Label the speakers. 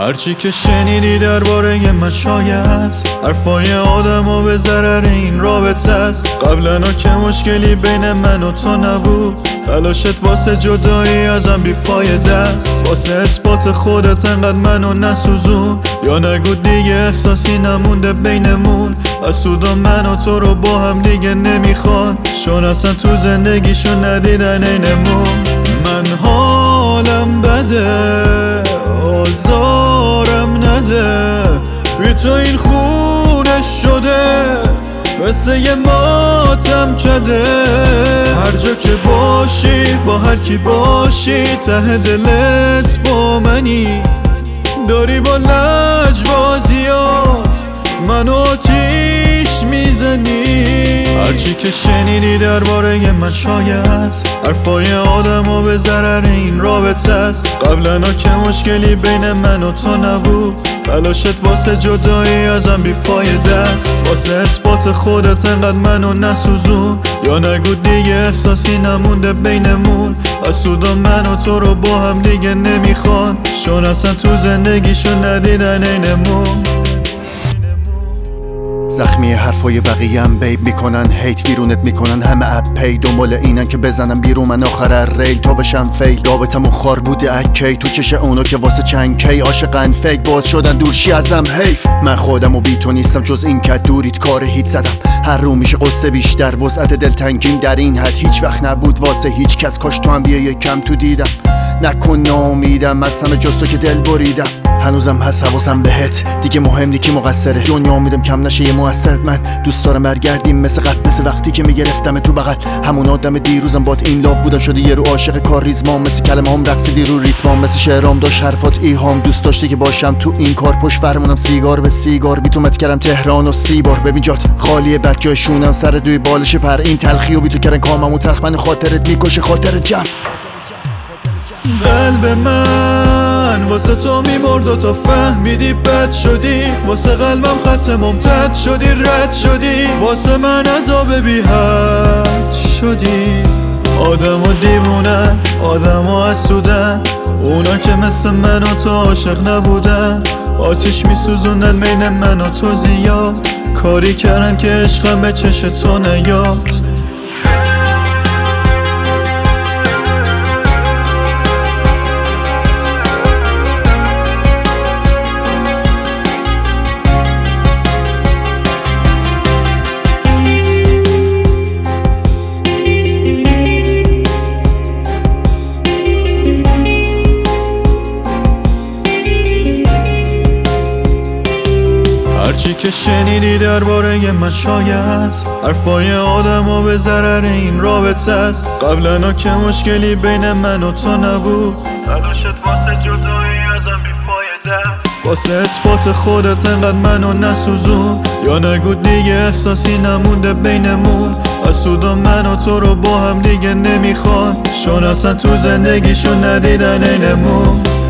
Speaker 1: هرچی که شنیدی درباره من شاید حرفای آدمو به ضرر این رابطه است. قبلا که مشکلی بین من و تو نبود، تلاشت واسه جدایی ازم بیفایده است. واسه اثبات خودت انقدر منو نسوزون، یا نگو دیگه احساسی نمونده بینمون. حسودا من و تو رو با هم دیگه نمیخوان، چون اصلا تو زندگیشون ندیدن اینمون. من حالم بده، آزارم نده، بی تو این خونه شده مثل یه ماتم کده. هر جا که باشی با هر کی باشی، ته دلت با منی، داری با لجبازیات منو آتیش میزنی. هرچی که شنیدی درباره من شاید حرفای آدمو به ضرر این رابطه است. قبلا که مشکلی بین من و تو نبود، تلاشت واسه جدایی ازم بیفایده است. واسه اثبات خودت انقدر منو نسوزون، یا نگو دیگه احساسی نمونده بینمون. حسودا من و تو رو با هم دیگه نمیخوان، چون اصلا تو زندگیشون ندیدن اینمون.
Speaker 2: زخمی حرفای بقیه‌ام بیب میکنن، هیت ویرونت میکنن، همه اپ پی دنبال اینن که بزنم بیرون من آخر ریل تا بشم فیل. رابطمون خار بوده اکی تو چش اونا که واسه چند کی عاشقن فیک باز شدن دورشی ازم حیف. من خودم و بی تو نیستم جز این که دوریت کار هیت زدم. هر رو میشه قصه بیشتر، وسعت دلتنگیم در این حد هیچ وقت نبود واسه هیچ کس. کاش تو هم بیا یکم تو دیدم، نکن ناامیدم از همه جز تو که دل بریدم. هنوزم هست حواسم بهت، دیگه مهم نی کی مقصره. دنیا امیدم کم نشه یه موثرت. من دوست دارم برگردیم مثل قد، مثل وقتی که میگرفتم تو بغل. همون آدم دیروزم بات این لاف بودم، شده یه رو عاشق کار ریزمام. مثل کلمه هم رقصیدی رو ریتمام، مثل شعرام داشت حرفات ایهام. دوست داشتی که باشم تو این کار، پشت فرمونم سیگار به سیگار. بی تو مت کردم تهران و 30 بار. ببین جات خالیه بد جای شونم سر دوی بالش پر. این تلخی و بی تو کردن کاممو تخمن خاطرت میکشه خاطر جمع.
Speaker 1: قلب من واسه تو میمرد و تو فهمیدی بد شدی. واسه قلبم خط ممتد شدی، رد شدی. واسه من عذاب بی حد شدی. آدمو دیوونن، آدمو حسودن، اونا که مثل من و تو عاشق نبودن. آتیش میسوزوندن بین من و تو زیاد، کاری کردن که عشقم به چش تو نیاد. هرچی که شنیدی درباره من شاید حرفای آدمو به ضرر این رابطه است. قبلا که مشکلی بین من و تو نبود، تلاشت واسه جدایی ازم بیفایده است. واسه اثبات خودت انقدر منو نسوزون، یا نگو دیگه احساسی نمونده بینمون. حسودا من و تو رو با هم دیگه نمیخوان، چون اصلا تو زندگیشون ندیدن اینمون.